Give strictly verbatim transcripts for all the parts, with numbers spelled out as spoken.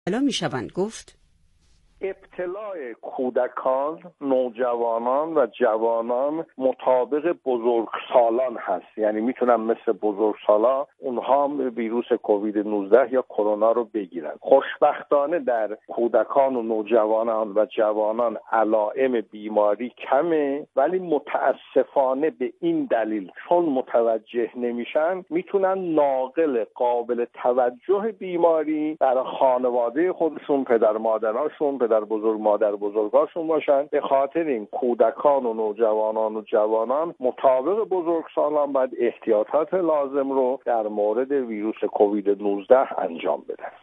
مبتلا میشوند گفت ابتلاع کودکان، نوجوانان و جوانان مطابق بزرگسالان هست، یعنی میتونن مثل بزرگسالا اونها هم ویروس کووید نوزده یا کرونا رو بگیرن. خوشبختانه در کودکان و نوجوانان و جوانان علائم بیماری کمه، ولی متاسفانه به این دلیل چون متوجه نمیشن میتونن ناقل قابل توجه بیماری در خانواده خودشون، پدر مادرشون، در بزرگ مادر بزرگاشون باشن. به خاطر این کودکان و نوجوانان و جوانان مطابق بزرگسالان باید احتیاطات لازم رو در مورد ویروس کووید نوزده انجام بدن.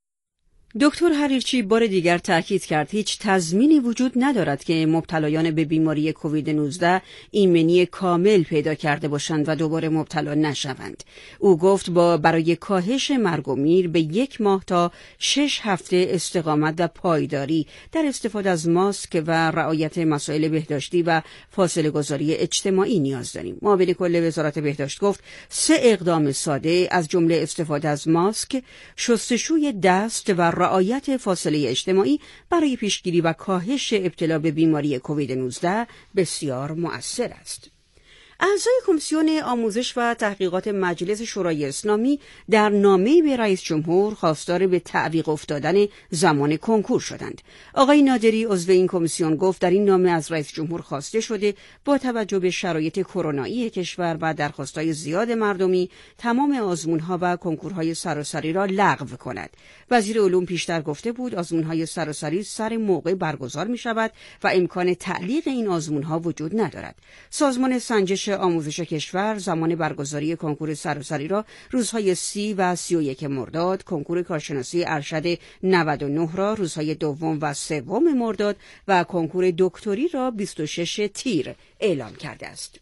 دکتر حریرچی بار دیگر تاکید کرد هیچ تضمینی وجود ندارد که مبتلایان به بیماری کووید نوزده ایمنی کامل پیدا کرده باشند و دوباره مبتلا نشوند. او گفت با برای کاهش مرگ و میر به یک ماه تا شش هفته استقامت و پایداری در استفاده از ماسک و رعایت مسائل بهداشتی و فاصله گذاری اجتماعی نیاز داریم. معاون کل وزارت بهداشت گفت سه اقدام ساده از جمله استفاده از ماسک، شستشوی دست و رعایت فاصله اجتماعی برای پیشگیری و کاهش ابتلا به بیماری کووید نوزده بسیار مؤثر است. اعضای کمیسیون آموزش و تحقیقات مجلس شورای اسلامی در نامه‌ای به رئیس جمهور خواستار به تعویق افتادن زمان کنکور شدند. آقای نادری عضو این کمیسیون گفت در این نامه از رئیس جمهور خواسته شده با توجه به شرایط کرونایی کشور و درخواست‌های زیاد مردمی تمام آزمون‌ها و کنکورهای سراسری را لغو کند. وزیر علوم پیشتر گفته بود آزمون‌های سراسری سر موقع برگزار می‌شود و امکان تعلیق این آزمون‌ها وجود ندارد. سازمان سنجش آموزش کشور زمان برگزاری کنکور سراسری را روزهای سی و سی و یک مرداد، کنکور کارشناسی ارشد نود و نه را روزهای دوم و سوم مرداد و کنکور دکتری را بیست و شش تیر اعلام کرده است.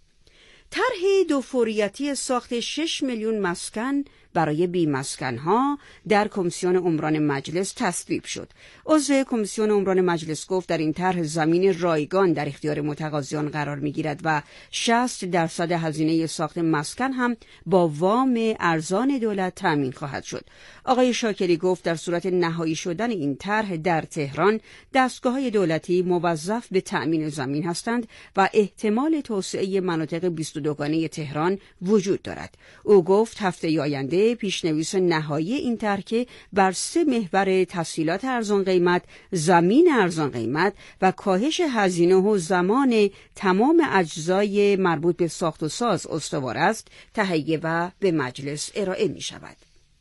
طرح دوفوریتی ساخت شش میلیون مسکن برای بی‌مسکن‌ها در کمیسیون عمران مجلس تصویب شد. عضو کمیسیون عمران مجلس گفت در این طرح زمین رایگان در اختیار متقاضیان قرار می‌گیرد و شصت درصد هزینه ساخت مسکن هم با وام ارزان دولت تامین خواهد شد. آقای شاکری گفت در صورت نهایی شدن این طرح در تهران دستگاه‌های دولتی موظف به تأمین زمین هستند و احتمال توسعه مناطق بیست و دوگانه تهران وجود دارد. او گفت هفته آینده پیشنویس نهایی این طرح که بر سه محور تسهیلات ارزان قیمت، زمین ارزان قیمت و کاهش هزینه و زمان تمام اجزای مربوط به ساخت و ساز استوار است، تهیه و به مجلس ارائه می شود.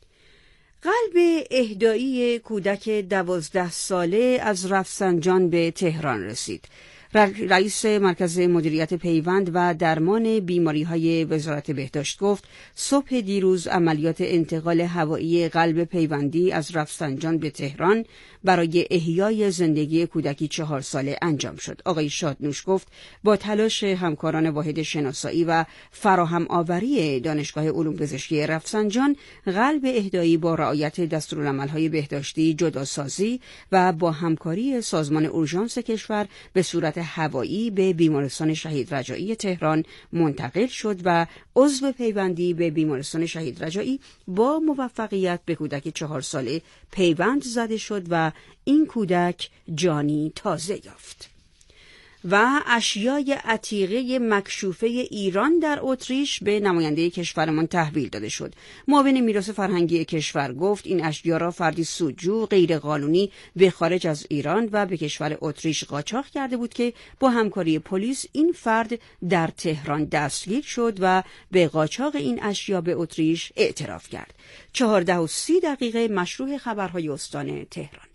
قلب اهدایی کودک دوازده ساله از رفسنجان به تهران رسید. رئیس مرکز مدیریت پیوند و درمان بیماری‌های وزارت بهداشت گفت صبح دیروز عملیات انتقال هوایی قلب پیوندی از رفسنجان به تهران برای احیای زندگی کودکی چهار ساله انجام شد. آقای شادنوش گفت با تلاش همکاران واحد شناسایی و فراهم آوری دانشگاه علوم پزشکی رفسنجان قلب اهدایی با رعایت دستورالعمل‌های بهداشتی جداسازی و با همکاری سازمان اورژانس کشور به صورت هوایی به بیمارستان شهید رجایی تهران منتقل شد و عضو پیوندی به بیمارستان شهید رجایی با موفقیت به کودک چهار ساله پیوند زده شد و این کودک جانی تازه یافت. و اشیای عتیقه مکشوفه ایران در اتریش به نماینده کشورمان تحویل داده شد. معاون میراث فرهنگی کشور گفت این اشیا را فردی سودجو غیرقانونی به خارج از ایران و به کشور اتریش قاچاق کرده بود که با همکاری پلیس این فرد در تهران دستگیر شد و به قاچاق این اشیا به اتریش اعتراف کرد. چهارده و سی دقیقه مشروع خبرهای استان تهران.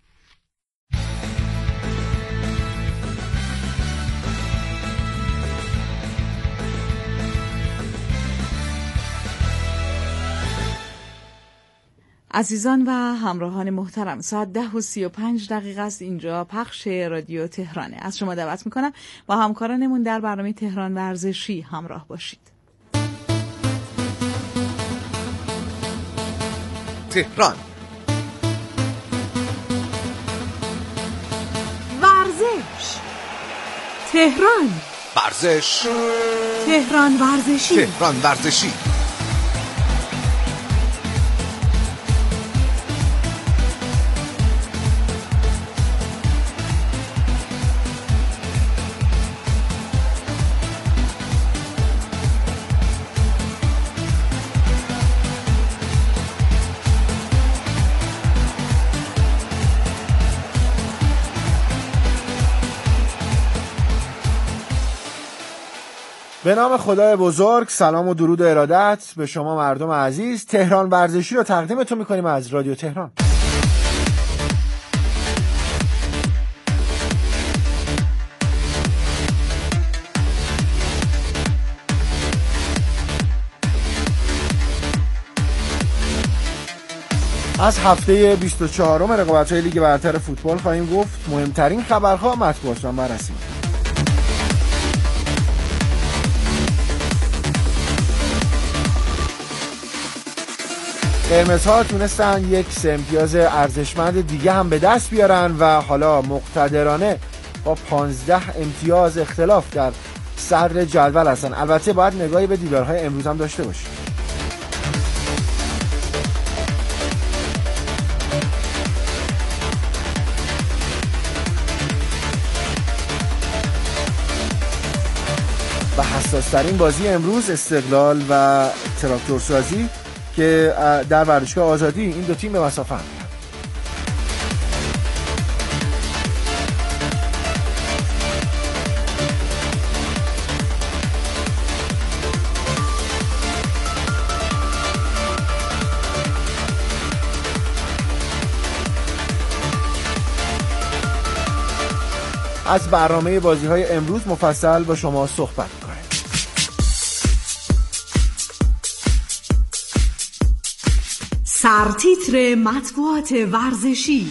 عزیزان و همراهان محترم، ساعت ده و سی و پنج دقیقه است. اینجا پخش رادیو تهرانه. از شما دعوت میکنم با همکارانمون در برنامه تهران ورزشی همراه باشید. تهران ورزش، تهران ورزش، تهران ورزشی، تهران ورزشی. به نام خدای بزرگ، سلام و درود و ارادت به شما مردم عزیز. تهران ورزشی رو تقدیمتون میکنیم از رادیو تهران. از هفته بیست و چهارم رقابت‌های لیگ برتر فوتبال خواهیم گفت. مهمترین خبرها مطبوعات را بررسی. قرمزها تونستن یک سه امتیاز ارزشمند دیگه هم به دست بیارن و حالا مقتدرانه با پانزده امتیاز اختلاف در صدر جدول هستن. البته باید نگاهی به دیدارهای امروز هم داشته باشیم. و حساس‌ترین بازی امروز استقلال و تراکتورسازی که در ورزشگاه آزادی این دو تیم به مسافه هم. از برنامه بازی‌های امروز مفصل با شما صحبت می‌کنیم. سرتیتر مطبوعات ورزشی.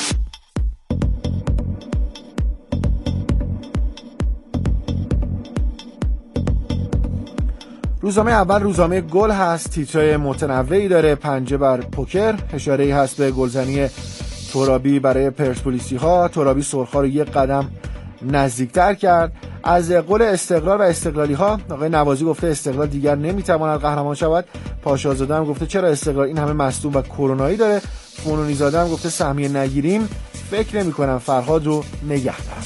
روزنامه اول روزنامه گل هست. تیترهای متنوعی داره. پنجه بر پوکر، اشاره‌ای هست به گلزنی ترابی برای پرسپولیسی ها. ترابی سرخا رو یک قدم نزدیکتر کرد. از قول استقلال و استقلالی ها، آقای نوازی گفته استقلال دیگر نمیتواند قهرمان شود. پاشازاده هم گفته چرا استقلال این همه مصدوم و کرونایی داره. فنونی زاده هم گفته سهمیه نگیریم، فکر نمی کنم فرهاد رو نگه دارم.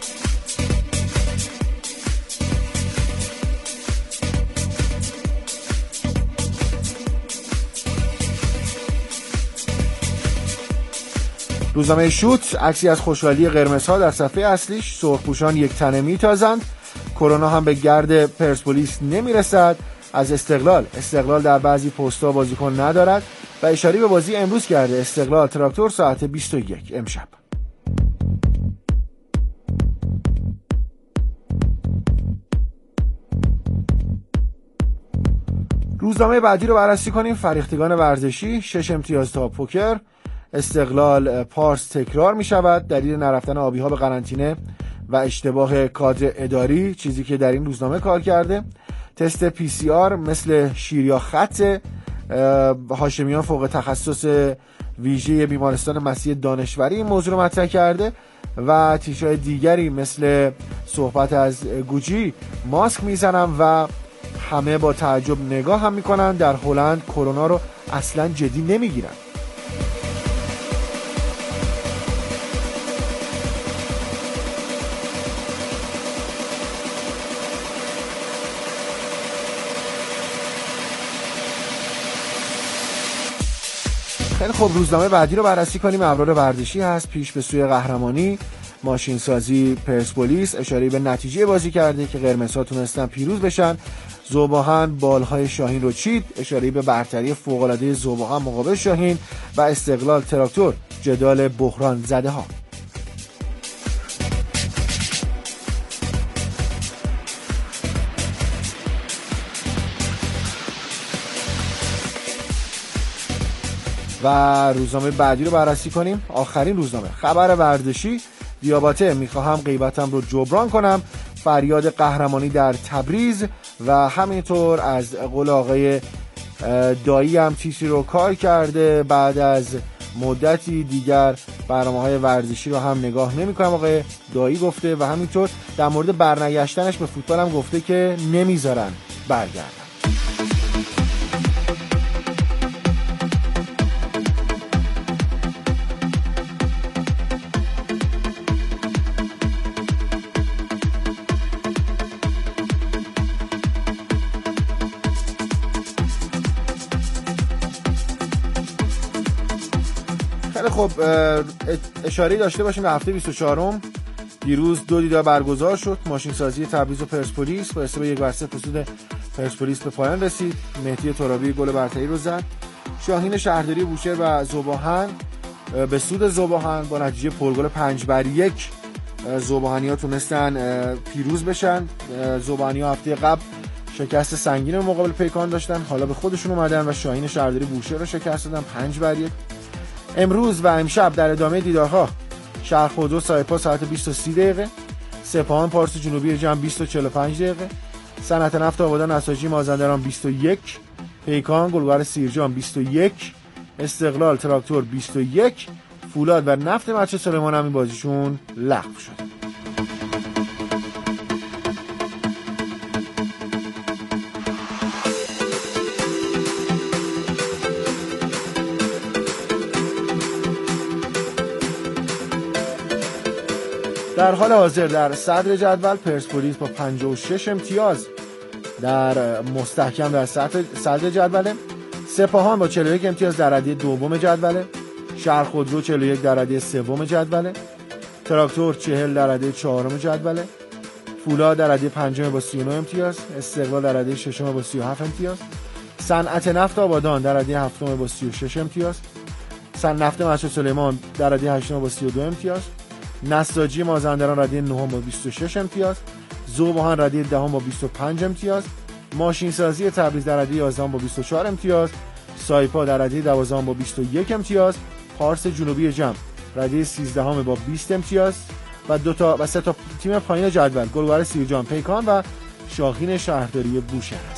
روزنامه شوت عکسی از خوشحالی قرمزها در صفحه اصلیش. سرخپوشان یک تنه میتازند. کرونا هم به گرد پرسپولیس نمیرسد. از استقلال استقلال در بعضی پست‌ها بازیکن ندارد و اشاره به بازی امروز کرده. استقلال تراکتور ساعت بیست و یک امشب. روزنامه بعدی رو بررسی کنیم. فریختگان ورزشی، شش امتیاز تا پوکر. استقلال پارس تکرار می شود دلیل نرفتن آبی ها به قرنطینه و اشتباه کادر اداری، چیزی که در این روزنامه کار کرده. تست پی سی آر مثل شیر یا خط. هاشمیان فوق تخصص ویژه بیمارستان مسیح دانشوری این موضوع رو مطرح کرده و تیترهای دیگری مثل صحبت از گوجی ماسک میزنن و همه با تعجب نگاه هم میکنن. در هلند کرونا رو اصلا جدی نمیگیرن. خیلی خب، روزنامه بعدی رو بررسی کنیم. ابرار ورزشی هست. پیش به سوی قهرمانی، ماشین سازی پرسپولیس، اشاره به نتیجه بازی کرده که قرمزها تونستن پیروز بشن. ذوباهن بالهای شاهین رو چید، اشاره به برتری فوق‌العاده ذوباهن مقابل شاهین. و استقلال تراکتور، جدال بحران زده ها. و روزنامه بعدی رو بررسی کنیم. آخرین روزنامه خبر ورزشی. دیاباته، میخواهم غیبتم رو جبران کنم، فریاد قهرمانی در تبریز. و همینطور از قول آقای دایی هم تیتری رو کار کرده. بعد از مدتی دیگر برنامه‌های ورزشی رو هم نگاه نمی‌کنم آقای دایی گفته و همینطور در مورد برنگشتنش به فوتبال هم گفته که نمیذارن برگردن. خب اشاره داشته باشیم به هفته بیست و چهارم دیروز دو دیدار برگزار شد. ماشین سازی تبریز و پرسپولیس با حساب یک بر صفر فوز پرسپولیس به پایان رسید. مهدی ترابی گل برتری رو زد. شاهین شهرداری بوشهر و ذوباهن به سود ذوباهن با نتیجه پرگل پنج بر یک ذوباهنی‌ها تونستن پیروز بشن. ذوباهنی‌ها هفته قبل شکست سنگین مقابل پیکان داشتن، حالا به خودشون اومدن و شاهین شهرداری بوشهر رو شکست دادن پنج بر یک. امروز و امشب در ادامه دیدارها شهر خودرو سایپا ساعت بیست و سه دقیقه، سپاهان پارس جنوبی جمع بیست و چهل و پنج دقیقه، صنعت نفت آبادان نساجی مازندران بیست و یک، پیکان گلبهر سیرجان بیست و یک، استقلال تراکتور بیست و یک، فولاد و نفت مچه سلیمان هم این بازیشون لغو شد. در حال حاضر در صدر جدول پرسپولیس با پنجاه و شش امتیاز در مستحکم در صدر جدوله. سپاهان با چهل و یک امتیاز در ردیف دوم جدوله. شهر خودرو چهل و یک در ردیف سوم جدوله. تراکتور چهل در ردیف چهارم جدوله. فولاد در ردیف پنجم با سی و نه امتیاز. استقلال در ردیف ششم با سی و هفت امتیاز. صنعت نفت آبادان در ردیف هفتم با سی و شش امتیاز. صنعت نفت مشهد سلیمان در ردیف هشتم با سی و دو امتیاز. نساجی مازندران ردیف نهم با بیست و شش امتیاز. ذوباهن ردیف دهم با بیست و پنج امتیاز. ماشین سازی تبریز در ردیف یازدهم با بیست و چهار امتیاز. سایپا در ردیف دوازدهم با بیست و یک امتیاز. پارس جنوبی جمع ردیف سیزدهم با بیست امتیاز و دو تا و سه تا تیم پایین جدول گلبهر سیرجان، پیکان و شاهین شهرداری بوشهر است.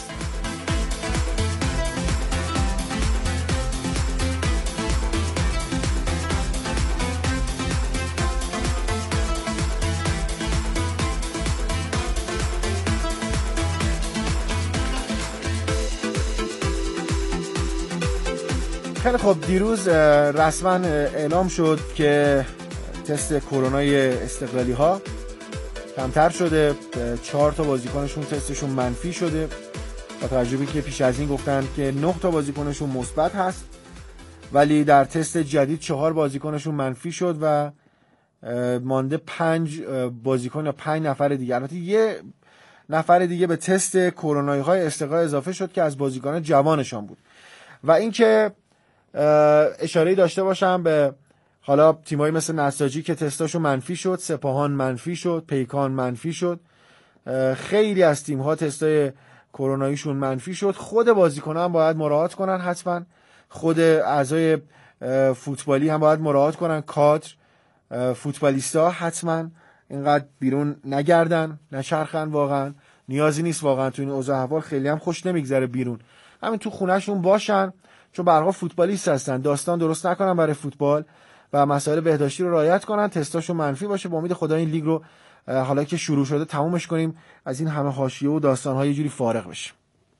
خیلی خب، دیروز رسما اعلام شد که تست کرونای استقلالی ها کمتر شده. چهار تا بازیکنشون تستشون منفی شده با توجه به که پیش از این گفتن که نه تا بازیکنشون مثبت هست، ولی در تست جدید چهار بازیکنشون منفی شد و مانده پنج بازیکن یا پنج نفر دیگه. البته یه نفر دیگه به تست کرونایی های استقلال اضافه شد که از بازیکن جوانشان بود. و اینکه اشاره داشته باشم به حالا تیمایی مثل نساجی که تستاشو منفی شد، سپاهان منفی شد، پیکان منفی شد، خیلی از تیم‌ها تستای کروناییشون منفی شد. خود بازیکن‌ها هم باید مراعات کنن، حتما خود اعضای فوتبالی هم باید مراعات کنن، کادر فوتبالیستا حتما اینقدر بیرون نگردن، نچرخن. واقعا نیازی نیست، واقعا تو این اوضاع احوال خیلی هم خوش نمیگذره بیرون، همین تو خونه‌شون باشن، چون به هر حال فوتبالیست هستن، داستان درست نکنن برای فوتبال و مسائل بهداشتی رو رعایت کنن، تستاشون منفی باشه. با امید خدا این لیگ رو حالا که شروع شده تمومش کنیم، از این همه حاشیه و داستان‌ها یه جوری فارغ بشیم.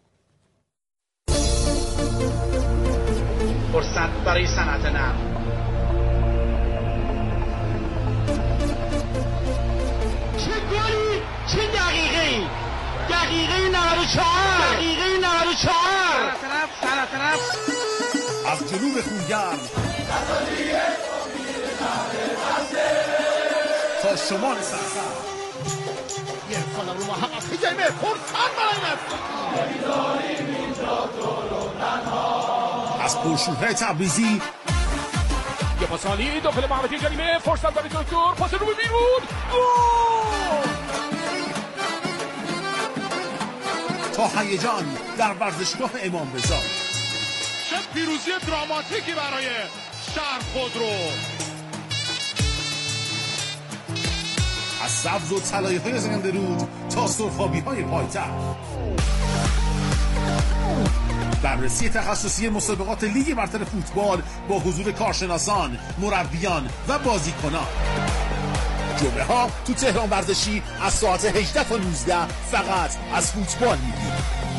فرصت برای صنعت نفت. چه گلی، چه دقیقه‌ای، دقیقه نود و چهار، دقیقه نود و چهار. صنعت نفت، صنعت نفت از جنوب خونگرم تا شمال سرسر یه خدا رو محمد خیجایمه فرصت برای نفت. از پرشوره تبریزی یه پاسالی داخل محمدی جریمه، فرصت برای دکتر، پاس رو به بیرون، گل! تا هیجان در ورزشگاه امام رضا. چه پیروزی دراماتیکی برای شهر خودرو. از سبز و طلایی های زنده رود تا سرخابی های پایتخت. بررسی تخصصی مسابقات لیگ برتر فوتبال با حضور کارشناسان، مربیان و بازیکنان. جمعه ها تو تهران ورزشی از ساعت هجده تا نوزده فقط از فوتبال میگیم.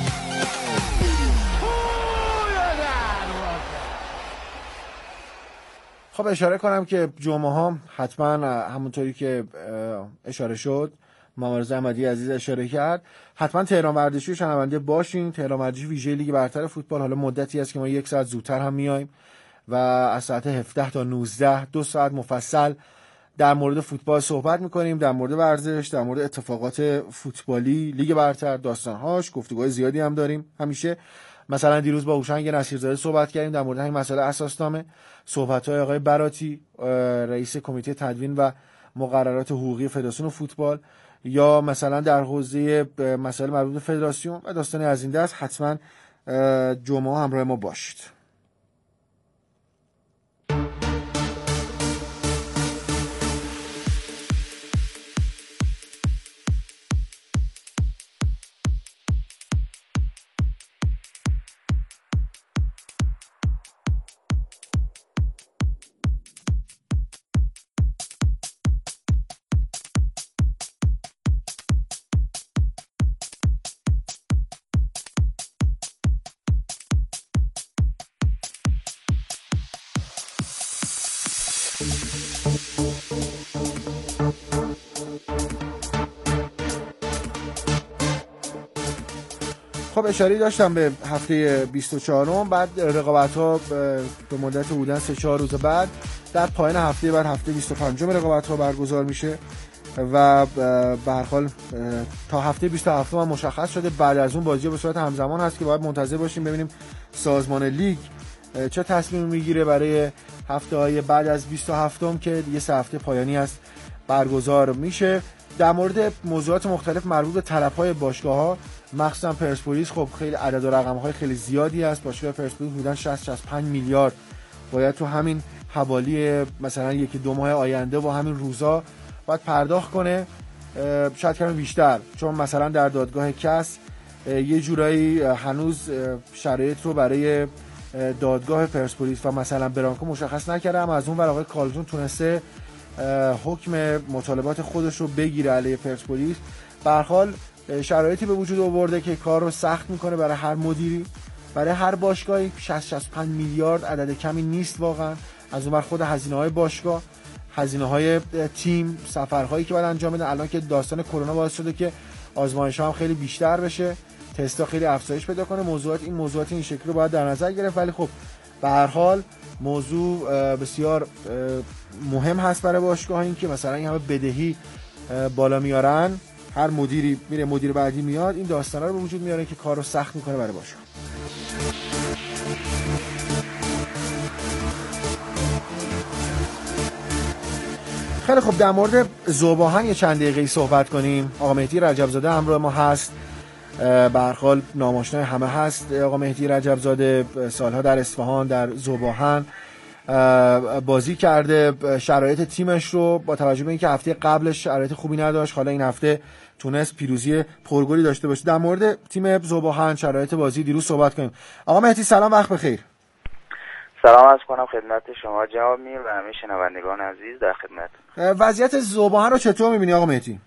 خب اشاره کنم که جمعه ها حتما همونطوری که اشاره شد، محمد احمدی عزیز اشاره کرد، حتما تهران ورزشی شنونده باشین. تهران ورزشی ویژه لیگ برتر فوتبال، حالا مدتی است که ما یک ساعت زودتر هم میایم و از ساعت هفده تا نوزده دو ساعت مفصل در مورد فوتبال صحبت میکنیم، در مورد ورزش، در مورد اتفاقات فوتبالی، لیگ برتر، داستانهاش، گفتگوهای زیادی هم داریم همیشه. مثلا دیروز با هوشنگ نصیرزاده صحبت کردیم در مورد همین مسئله اساسنامه، صحبت‌های آقای براتی رئیس کمیته تدوین و مقررات حقوقی فدراسیون فوتبال، یا مثلا در حوزه مسائل مربوط به فدراسیون و داستانی از این دست. حتما جمعه همراه ما باشید. خب اشاره داشتم به هفته بیست و چهارم، بعد رقابت‌ها به مدت حدوداً سه چهار روز بعد در پایان هفته بعد هفته بیست و پنجم رقابت‌ها برگزار میشه و به هر حال تا هفته بیست و هفت هم مشخص شده. بعد از اون بازی به صورت همزمان هست که باید منتظر باشیم ببینیم سازمان لیگ چه تصمیمی میگیره برای هفته‌های بعد از بیست و هفتم که دیگه سه هفته پایانی است برگزار میشه. در مورد موضوعات مختلف مربوط به طلب‌های باشگاه‌ها، مخصوصا پرسپولیس، خب خیلی عدد و رقم‌های خیلی زیادی است. باشگاه پرسپولیس حدوداً شصت شصت و پنج میلیارد باید تو همین حوالی مثلا یکی دو ماه آینده و همین روزا باید پرداخت کنه، شاید کمی بیشتر، چون مثلا در دادگاه کس یه جورایی هنوز شرایط رو برای دادگاه پرسپولیس و مثلا برانکو مشخص نکرده، اما از اون ور آقای کالزون تونسته حکم مطالبات خودش رو بگیره علیه پرسپولیس. به هر حال شرایطی به وجود آورده که کار رو سخت میکنه برای هر مدیری، برای هر باشگاهی. شصت شصت و پنج میلیارد عدد کمی نیست واقعا. از اون ور خود هزینه‌های باشگاه، هزینه‌های تیم، سفرهایی که باید انجام بدن. الان که داستان کرونا باعث شده که آزمایش‌ها هم خیلی بیشتر بشه، تست‌ها خیلی افزایش پیدا کنه. موضوعات این موضوعات این شکلی رو باید در نظر گرفت، ولی خب به هر حال موضوع بسیار مهم هست برای باشگاه، این که مثلا این همه بدهی بالا میارن، هر مدیری میره مدیر بعدی میاد، این داستانا رو به وجود میاره که کار رو سخت میکنه برای باشگاه. خیلی خب، در مورد ذوب‌آهن یه چند دقیقه‌ای صحبت کنیم. آقا مهدی رجب‌زاده همراه ما هست. به هر حال ناماشنای همه هست آقا مهدی رجب‌زاده، سالها در اصفهان در ذوب‌آهن بازی کرده. شرایط تیمش رو با توجه به اینکه هفته قبلش شرایط خوبی نداشت، حالا این هفته تونست پیروزی پرگلی داشته باشه. در مورد تیم ذوب‌آهن، شرایط بازی دیروز صحبت کنیم. آقا مهدی سلام، وقت بخیر. سلام عرض کنم خدمت شما جناب میر و همه شنوندگان عزیز در خدمت. وضعیت ذوب‌آهن رو چطور می‌بینی آقا مهدی؟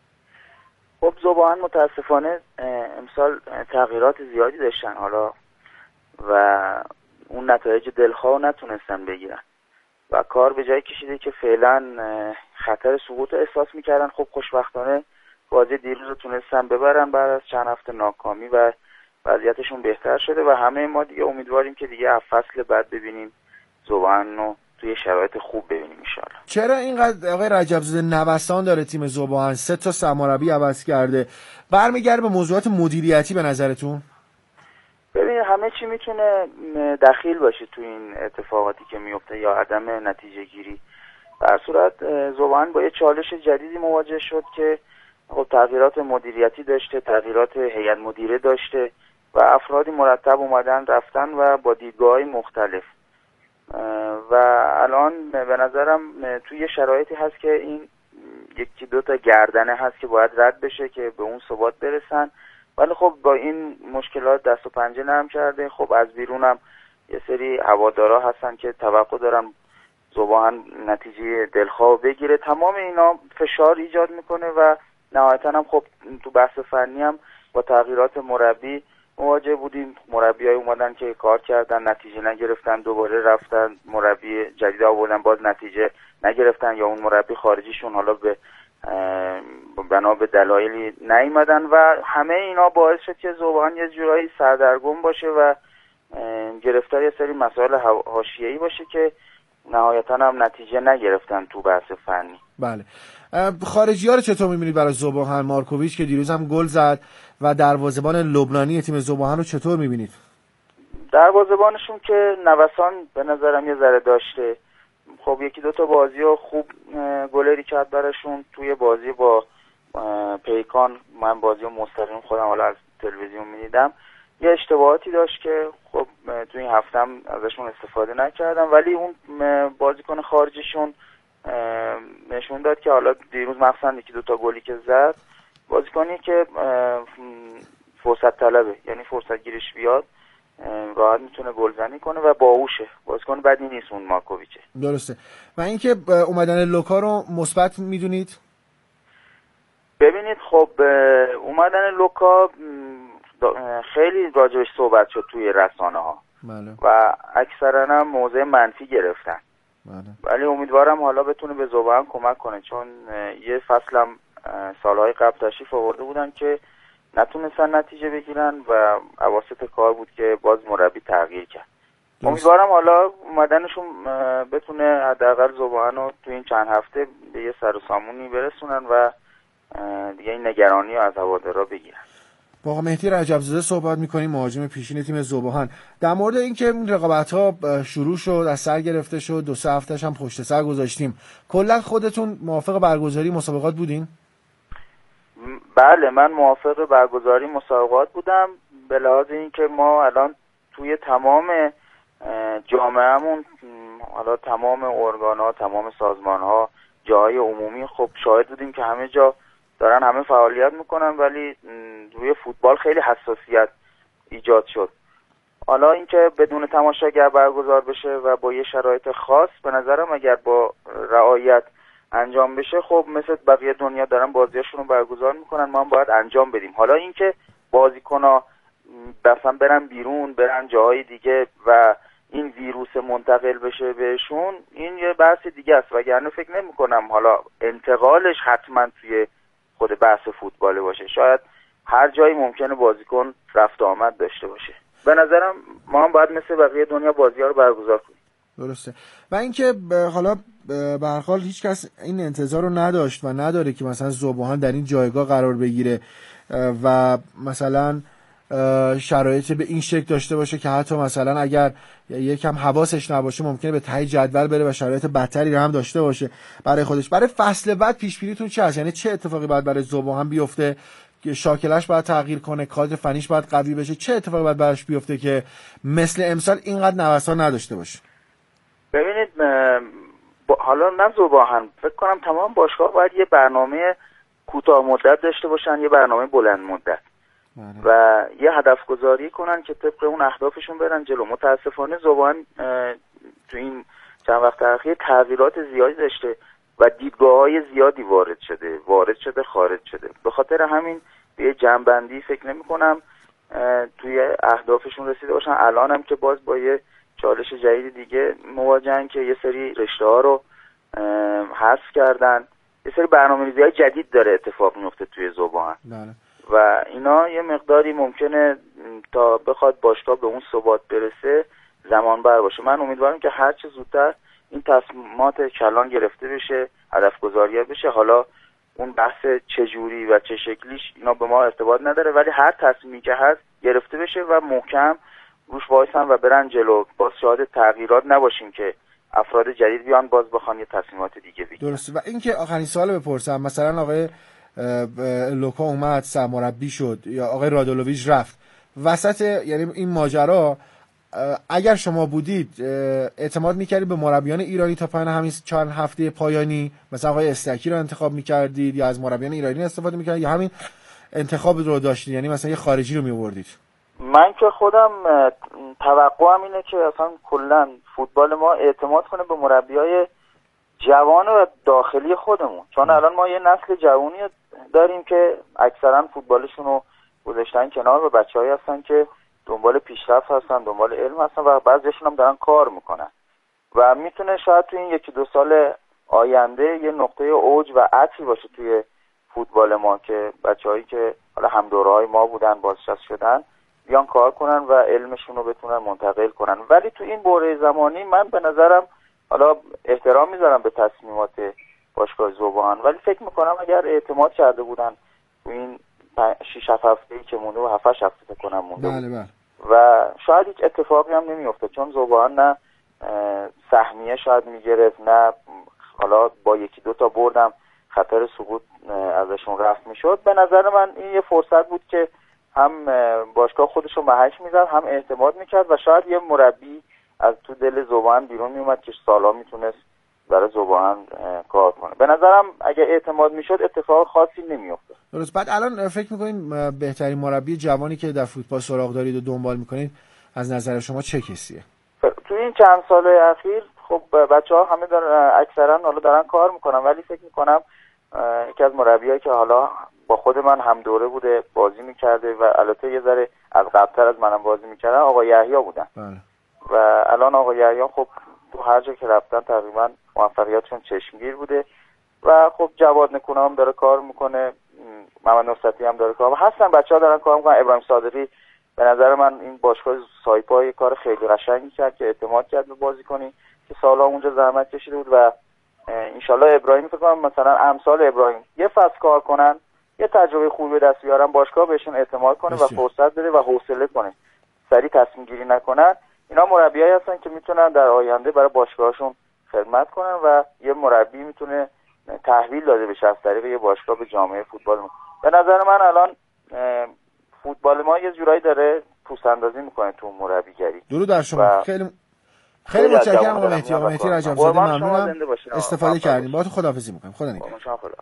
خب ذوب‌آهن متاسفانه امسال تغییرات زیادی داشتن حالا و اون نتایج دلخواه نتونستن بگیرن و کار به جای کشیده که فعلا خطر سقوط احساس میکردن. خب خوشبختانه بازی دیروز رو تونستن ببرن بعد از چند هفته ناکامی و وضعیتشون بهتر شده و همه ما دیگه امیدواریم که دیگه از فصل بعد ببینیم ذوب‌آهن رو توی شرایط خوب ببینیم ان شاءالله. چرا اینقدر آقای رجب‌زاده نوسان داره تیم ذوب‌آهن؟ سه تا سرمربی عوض کرده. برمیگرده به موضوعات مدیریتی به نظرتون؟ ببین همه چی میتونه دخیل باشه تو این اتفاقاتی که میفته یا عدم نتیجه گیری. در صورت ذوب‌آهن با یه چالش جدیدی مواجه شد که خب تغییرات مدیریتی داشته، تغییرات هیئت مدیره داشته و افرادی مرتب اومدن رفتن و با دیدگاه‌های مختلف و الان به نظرم توی شرایطی هست که این یکی دو تا گردنه هست که باید رد بشه که به اون ثبات برسن، ولی خب با این مشکلات دست و پنجه نرم کرده. خب از بیرونم یه سری هوادارا هستن که توقع دارن ذوب‌آهن نتیجه دلخواه بگیره. تمام اینا فشار ایجاد میکنه و نهایتا هم خب تو بحث فنی هم با تغییرات مربی مواجه بودیم. مربیای اومدن که کار کردن نتیجه نگرفتن، دوباره رفتن مربی جدید آوردن باز نتیجه نگرفتن، یا اون مربی خارجیشون حالا به بنا به دلایلی نیومدن و همه اینا باعث شد که ذوب‌آهن یه جورایی سردرگم باشه و گرفتار یه سری مسائل حاشیه‌ای باشه که نهایتا هم نتیجه نگرفتن تو بحث فنی. بله. خارجی ها رو چطور می‌بینید برای ذوباهن؟ مارکوویچ که دیروز هم گل زد و دروازه‌بان لبنانی تیم ذوباهن رو چطور می‌بینید؟ دروازه‌بانشون که نوسان به نظرم یه ذره داشته. خب یکی دو تا بازی رو خوب گلری کرد براشون. توی بازی با پیکان من بازی رو مستقیم خودم حالا از تلویزیون می‌دیدم، یه اشتباهاتی داشت که خب توی این هفته هم ازشون استفاده نکردم، ولی اون بازیکن خارجیشون نشون داد که حالا دیروز مخصوصا یکی دو تا گلی که زد بازیکنی که فرصت طلبه، یعنی فرصت گیرش بیاد راحت میتونه گلزنی کنه و باهوشه. بازیکن بدی نیست اون مارکوویچه. درسته. و اینکه اومدن لوکا رو مثبت میدونید؟ ببینید خب اومدن لوکا خیلی راجبش صحبت شد توی رسانه ها بله. و اکثرا هم موضع منفی گرفتن بله. ولی امیدوارم حالا بتونه به ذوباهن کمک کنه، چون یه فصلم سالهای قبل تشریف آورده بودن که نتونستن نتیجه بگیرن و اواسط کار بود که باز مربی تغییر کرد. امیدوارم حالا اومدنشون بتونه حداقل ذوباهن رو تو این چند هفته به یه سر و سامونی برسونن و دیگه این نگرانی رو از هوادارا بگیرن. با آقا مهدی رجب‌زاده صحبت می‌کنیم، مهاجم پیشین تیم ذوباهن، در مورد اینکه این رقابت‌ها شروع شد، از سر گرفته شد، دو سه هفتهش هم پشت سر گذاشتیم. کلا خودتون موافق برگزاری مسابقات بودین؟ بله، من موافق برگزاری مسابقات بودم، به لحاظ اینکه ما الان توی تمام جامعهمون، حالا تمام ارگان‌ها، تمام سازمان‌ها، جاهای عمومی، خب شاهد بودیم که همه جا دارن همه فعالیت میکنن، ولی روی فوتبال خیلی حساسیت ایجاد شد. حالا اینکه بدون تماشاگر برگزار بشه و با یه شرایط خاص، به نظرم اگر با رعایت انجام بشه، خب مثل بقیه دنیا دارن بازیاشون رو برگزار میکنن، ما هم باید انجام بدیم. حالا اینکه بازیکن‌ها مثلا برن بیرون، برن جاهای دیگه و این ویروس منتقل بشه بهشون، این یه بحث دیگه است، وگرنه فکر نمی‌کنم حالا انتقالش حتما توی خود بحث فوتبال باشه. شاید هر جایی ممکنه بازیکن رفت آمد داشته باشه. به نظرم ما هم باید مثل بقیه دنیا بازی‌ها رو برگزار کنیم. درسته. و اینکه حالا به هر حال هیچ کس این انتظار رو نداشت و نداره که مثلا ذوباهن در این جایگاه قرار بگیره و مثلا شرایط به این شکل داشته باشه که حتی مثلا اگر یکم حواسش نباشه ممکنه به ته جدول بره و شرایط بدتری رو هم داشته باشه برای خودش. برای فصل بعد پیش بینیتون چه هست؟ یعنی چه اتفاقی باید برای ذوباهن بیفته که شاکلش باید تغییر کنه، کادر فنیش باید قوی بشه، چه اتفاقی باید براش بیفته که مثل امسال اینقدر نوسان نداشته باشه؟ ببینید حالا نه ذوباهن، فکر کنم تمام باشگاه باید یه برنامه کوتاه مدت داشته باشن، یه برنامه بلند مدت و یه هدف گذاری کنن که طبق اون اهدافشون برن جلو. متاسفانه ذوباهن تو این چند وقت اخیر تغییرات زیادی داشته و دیدگاه‌های زیادی وارد شده وارد شده خارج شده. به خاطر همین به یه جنبندی فکر نمی‌کنم توی اهدافشون رسیده باشن. الان هم که باز با یه چالش جدید دیگه مواجهن که یه سری رشته‌ها رو حذف کردن، یه سری برنامه‌ریزی‌های جدید داره اتفاق میفته توی ذوباهن و اینا یه مقداری ممکنه تا بخواد باشگاه به اون ثبات برسه زمان بر باشه. من امیدوارم که هر چه زودتر این تصمیمات کلان گرفته بشه، هدف گذاری بشه. حالا اون بحث چجوری و چه شکلیش اینا به ما ارتباط نداره، ولی هر تصمیمی که هست گرفته بشه و محکم روش وایسن و برن جلو. باز شاهد تغییرات نباشیم که افراد جدید بیان باز بخوان یه تصمیمات دیگه بگیرن. درسته. و اینکه آخرین سوال بپرسم، مثلا آقای لوکا اومد سرمربی شد یا آقای رادولوویچ رفت وسط، یعنی این ماجرا اگر شما بودید اعتماد میکردید به مربیان ایرانی تا پایان همین چند هفته پایانی؟ مثلا آقای استکی رو انتخاب میکردید یا از مربیان ایرانی استفاده میکردید یا همین انتخاب رو داشتید، یعنی مثلا یه خارجی رو میوردید؟ من که خودم توقعم اینه که اصلا کلا فوتبال ما اعتماد کنه به مربیای جوان و داخلی خودمون، چون الان ما یه نسل جوانی داریم که اکثرا فوتبالشون رو گذاشتن کنار و بچه‌هایی هستن که دنبال پیشرفت هستن، دنبال علم هستن و بعضیشون هم دارن کار میکنن و میتونه شاید تو این یکی دو سال آینده یه نقطه اوج و عطفی باشه توی فوتبال ما که بچه‌هایی که حالا هم دوره‌های ما بودن بازنشسته شدن بیان کار کنن و علمشون رو بتونن منتقل کنن. ولی تو این دوره زمانی من به نظرم حالا احترام میذارم به تصمیمات باشگاه ذوبان، ولی فکر میکنم اگر اعتماد کرده بودن تو این شش هفته‌ای که مونده و هفت هفته فکر کنم مونده بله بله. و شاید هیچ اتفاقی هم نمیافتاد، چون ذوبان نه سهمیه شاید میگرفت، نه حالا با یکی دو تا بردم خطر سقوط ازشون رفت میشد. به نظر من این یه فرصت بود که هم باشگاه خودش رو محک میزد، هم اعتماد میکرد و شاید یه مربی از تو دل ذوبان بیرون میومد که سالا میتونست برای ذوبان کار کنه. به نظرم اگه اعتماد میشد اتفاق خاصی نمیافتاد. درست. بعد الان فکر میکنین بهترین مربی جوانی که در فوتبال سراغ دارید و دنبال میکنید از نظر شما چه کسیه؟ تو این چند سال اخیر خب بچه‌ها همه دارن اکثرا حالا دارن کار میکنن، ولی فکر میکنم یکی از مربیایی که حالا با خود من هم دوره بوده بازی میکرده و البته یه ذره از قبل‌تر از منم بازی میکردن، آقا یحیی بودن. بله. و الان آقا یحیی خب تو هر جا که رفتن تقریبا موفقیتشون چشمگیر بوده و خب جواد نکونه هم داره کار میکنه، محمد نصرتی هم داره کار هستن، بچه‌ها دارن کار میکنن. ابراهیم صادقی به نظر من این باشگاه سایپا یه کار خیلی قشنگی کرد که اعتماد کرد به بازیکنی که سال‌ها اونجا زحمت کشیده بود و انشالله ابراهیم فکر کنم مثلا امثال ابراهیم یه فصل کار کنن، یه تجربه خوبی به دست بیارن، باشگاه بهشون اعتماد کنه و فرصت بده و حوصله کنه، سریع تصمیم گیری نکنن. اینا مربیایی هستن که میتونن در آینده برای باشگاهشون خدمت کنن و یه مربی میتونه تحویل داده بشه از طریق یه باشگاه به جامعه فوتبال. به نظر من الان فوتبال ما یه جورایی داره پوست اندازی میکنه تو مربیگری. درود بر شما. خیلی خیلی متشکرم آقا مهدی. آقا مهدی رجب زاده ممنونم استفاده کردیم. باهاتون خداحافظی میکنم. خدا نگهدار.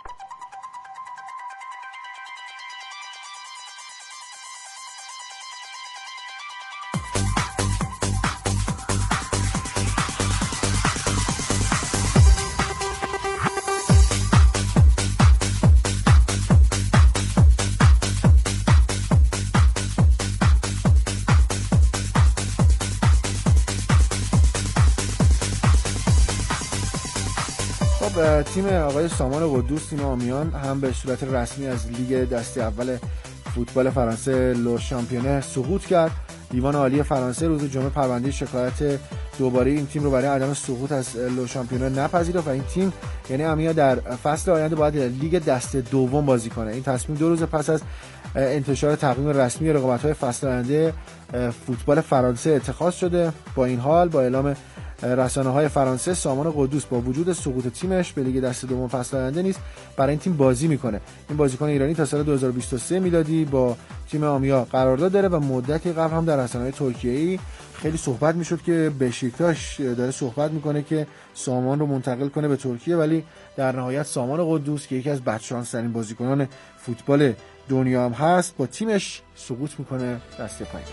تیم آقای سامان قدوس، تیم آمیان، هم به صورت رسمی از لیگ دسته اول فوتبال فرانسه لو شامپیونه سقوط کرد. دیوان عالی فرانسه روز جمعه پرونده شکایت دوباره این تیم رو برای عدم سقوط از لو شامپیونه نپذیرفت و این تیم یعنی آمیا در فصل آینده باید لیگ دسته دوم بازی کنه. این تصمیم دو روز پس از انتشار تقویم رسمی رقابت‌های فصل آینده فوتبال فرانسه اتخاذ شده. با این حال با اعلام رسانه‌های فرانسه سامان قدوس با وجود سقوط تیمش به لیگ دسته دوم فصل آینده نیست برای این تیم بازی میکنه. این بازیکن ایرانی تا سال دو هزار و بیست و سه میلادی با تیم آمیا قرارداد داره و مدتی قبل هم در رسانه‌های ترکیه‌ای خیلی صحبت میشد که بشیکتاش داره صحبت میکنه که سامان رو منتقل کنه به ترکیه، ولی در نهایت سامان قدوس که یکی از بدشانس‌ترین بازیکنان فوتبال دنیا هم هست با تیمش سقوط میکنه دسته پایین.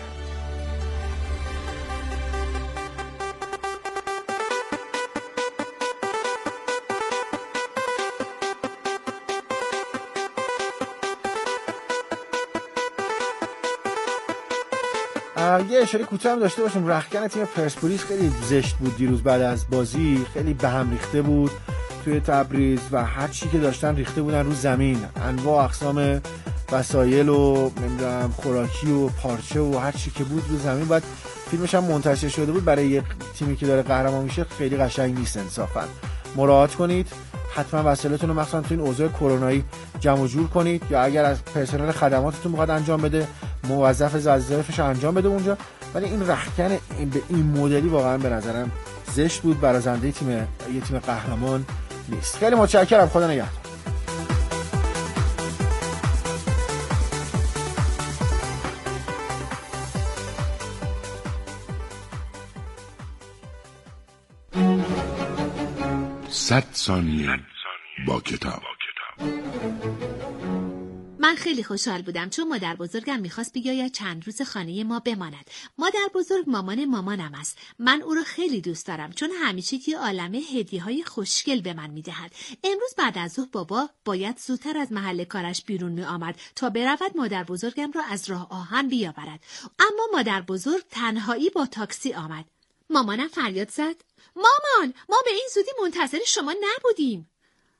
یه اشاره کوتاه هم داشته باشیم. رختکن تیم پرسپولیس خیلی زشت بود دیروز بعد از بازی، خیلی به هم ریخته بود توی تبریز و هر چی که داشتن ریخته بودن رو زمین، انواع اقسام وسایل و نمیدونم خوراکی و پارچه و هر چی که بود رو زمین. بعد فیلمش هم منتشر شده بود. برای یک تیمی که داره قهرمان میشه خیلی قشنگ نیست انصافا. مراعات کنید، حتما وسایلتون رو مخصوصا تو این اوضاع کرونایی جمع جور کنید، یا اگر از پرسنل خدماتتون میخواد انجام بده موظف ظرفش انجام بده اونجا. ولی این رختکن این به این مدلی واقعا به نظرم زشت بود، برازنده تیم یه تیم قهرمان نیست. خیلی متشکرم. خدا نگهدار. صد ثانیه با کتاب. من خیلی خوشحال بودم چون مادر بزرگم میخواست بیاید چند روز خانه ما بماند. مادر بزرگ مامان مامانم است. من او را خیلی دوست دارم چون همیشه که عالمه هدیه‌های خوشگل به من میدهد. امروز بعد از ظهر بابا باید زودتر از محل کارش بیرون می آمد تا برود مادر بزرگم را از راه آهن بیاورد. اما مادر بزرگ تنهایی با تاکسی آمد. مامانم فریاد زد: مامان، ما به این زودی منتظر شما نبودیم.